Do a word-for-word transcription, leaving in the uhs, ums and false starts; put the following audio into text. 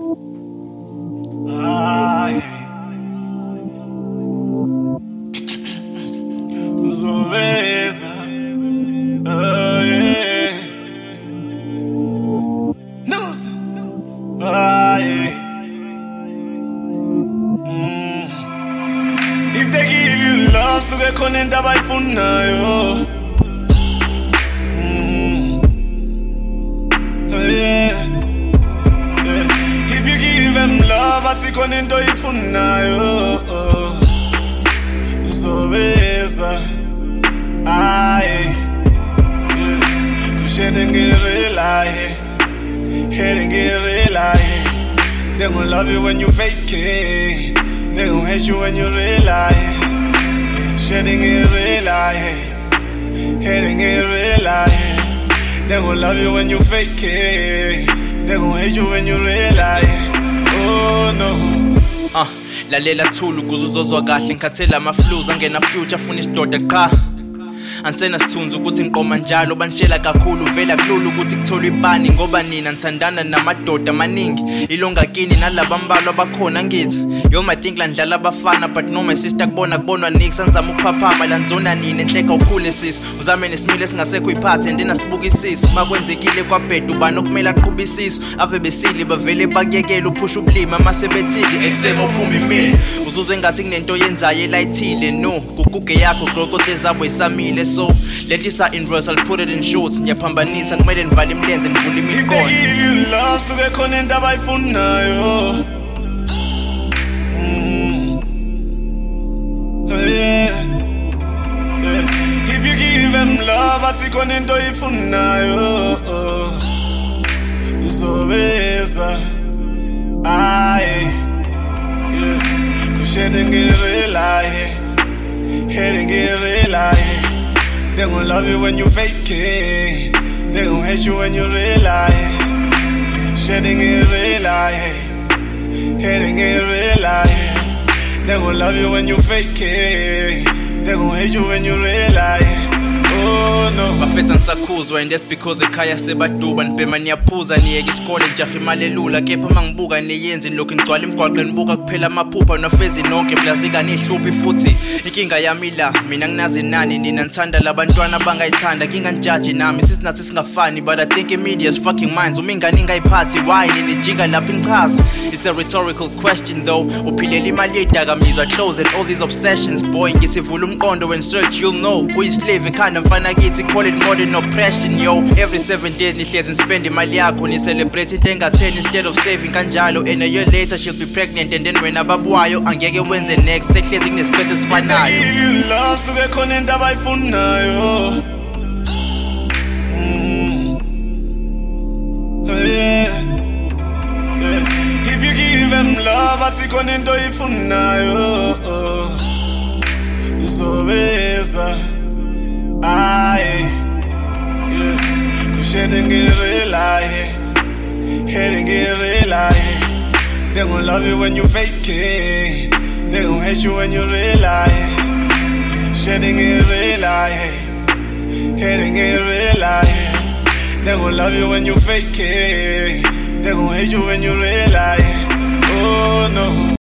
Ay, uzobeza. Ay, Nusa. Ay, mm. If they give you love, suke khona into abayifunayo. Mm. Yeah. If you give them love, asikho into oyifunayo. Uzobeza. Aye, yeah. Kushene ngirelaye, hate ngirelaye. They gon' love you when you fake it. They gon' hate you when you relaye. Shade ngirelaye, hate ngirelaye. They gon' love you when you fake it. They gon' hate you when you relaye. Oh no. Ah, lalela thulu kuze uzozwa kahle ngikhathela ama flus angena future afuna isidoda qha. Ansena sithunza ukuthi ngiqoma njalo banishela kakhulu vela kulula ukuthi kuthola ibani ngoba nina nithandana namadoda amaningi ilonga kini nalabo ambalo abakhona ngithi yo my think la ndlala abafana but no my sister kubona kubonwa nix sanzama ukuphaphama la nzona nini enhleka ukhule sis uzame nesimile singasekho iphathe ndina sibukisisi makwenzekile kwabhedu bani okumela aqhuba isisu ave besili bavele bakuyekela uphusha ubulima masebethiki exema uphuma imini uzuzwe ngathi kunento yenzayo elayithile no kuguge yakho grokothe zabo isamile so let this inverse I'll put it in shorts ngiyaphambanisa kumele nivale imlenze nivule imiqondo. If they give you love suke khona into abayifunayo. Mm. Yeah. Yeah. If you give them love asikho into oyifunayo. Uzobeza. Aye, yeah. Kushene ngirelaye, hate ngirelaye. They gon' love you when you fake it. They gon' hate you when you relaye. Shedding it relaye, hating it relaye. They gon' love you when you fake it. They gon' hate you when you relaye. Oh no. Bafetha ngisakhuzwa and that's because ekhaya sebaduba nibhema niyaphuza niyeke isikole njaha imali elula kepha mangibuka niyenze lokho ngigcwala imigwaqo nibuka kuphela amaphupha nafezi nonke blazika nihluphi futhi inkinga yami la mina nginazi nani nina nithanda labantwana bangayithanda kinga njudge nami sisinathi singafani but I think media's fucking minds uma ingane ingayiphathi why nini jika lapha ngichaza it's a rhetorical question though uphilela imali yedakamizwa close and all these obsessions boy ngisivula umqondo when search you'll know uyislave ekhanda mfana kithi call it modern oppression yo every seven days nihlezi spend imali yakho ni celebrate into engatheni instead of saving kanjalo and a year later she'll be pregnant and then wena babuwayo angeke wenze next sehlezi kunesiphethe sifanayo. If you love suke khona into abayifunayo. Mm. Yeah. Yeah. If you give them love asikho into oyifunayo. Uzobeza. Aye, yeah. Kushene ngirelaye, hate ngirelaye. They gon' love you when you fake it. They gon' hate you when you relaye. Shedding ngirelaye, hating ngirelaye. They gon' love you when you fake it. They gon' hate you when you relaye. Oh no.